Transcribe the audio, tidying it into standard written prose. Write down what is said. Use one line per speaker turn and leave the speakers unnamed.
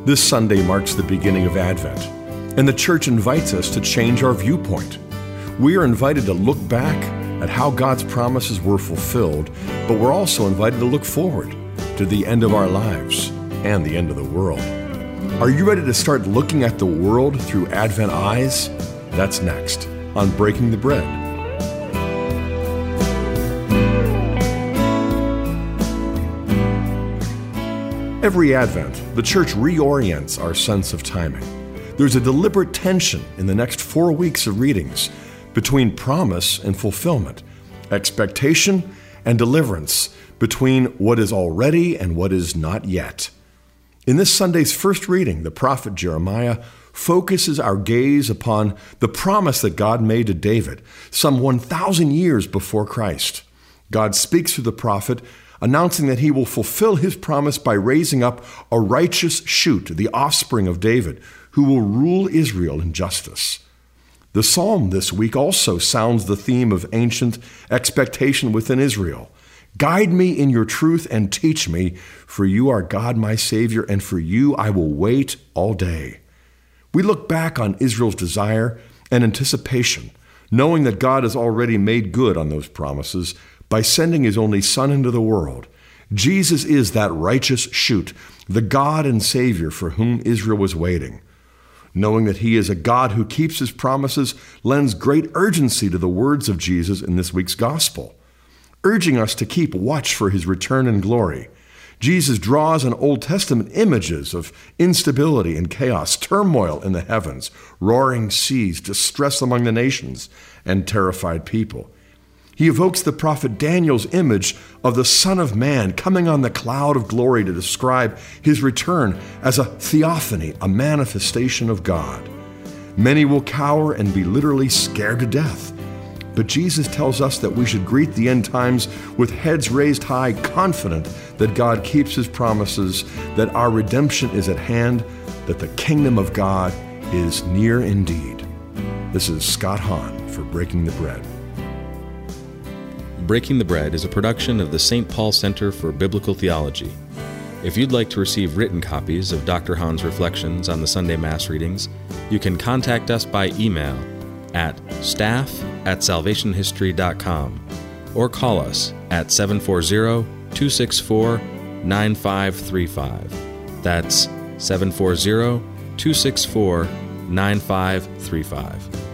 This Sunday marks the beginning of Advent, and the church invites us to change our viewpoint. We are invited to look back at how God's promises were fulfilled, but we're also invited to look forward to the end of our lives and the end of the world. Are you ready to start looking at the world through Advent eyes? That's next on Breaking the Bread. Every Advent, the church reorients our sense of timing. There's a deliberate tension in the next 4 weeks of readings between promise and fulfillment, expectation and deliverance, between what is already and what is not yet. In this Sunday's first reading, the prophet Jeremiah focuses our gaze upon the promise that God made to David some 1,000 years before Christ. God speaks through the prophet, announcing that he will fulfill his promise by raising up a righteous shoot, the offspring of David, who will rule Israel in justice. The psalm this week also sounds the theme of ancient expectation within Israel. Guide me in your truth and teach me, for you are God my Savior, and for you I will wait all day. We look back on Israel's desire and anticipation, knowing that God has already made good on those promises by sending his only Son into the world. Jesus is that righteous shoot, the God and Savior for whom Israel was waiting. Knowing that he is a God who keeps his promises lends great urgency to the words of Jesus in this week's gospel, urging us to keep watch for his return in glory. Jesus draws on Old Testament images of instability and chaos, turmoil in the heavens, roaring seas, distress among the nations, and terrified people. He evokes the prophet Daniel's image of the Son of Man coming on the cloud of glory to describe his return as a theophany, a manifestation of God. Many will cower and be literally scared to death. But Jesus tells us that we should greet the end times with heads raised high, confident that God keeps his promises, that our redemption is at hand, that the kingdom of God is near indeed. This is Scott Hahn for Breaking the Bread.
Breaking the Bread is a production of the St. Paul Center for Biblical Theology. If you'd like to receive written copies of Dr. Hahn's reflections on the Sunday Mass readings, you can contact us by email at staff@salvationhistory.com or call us at 740-264-9535. That's 740-264-9535.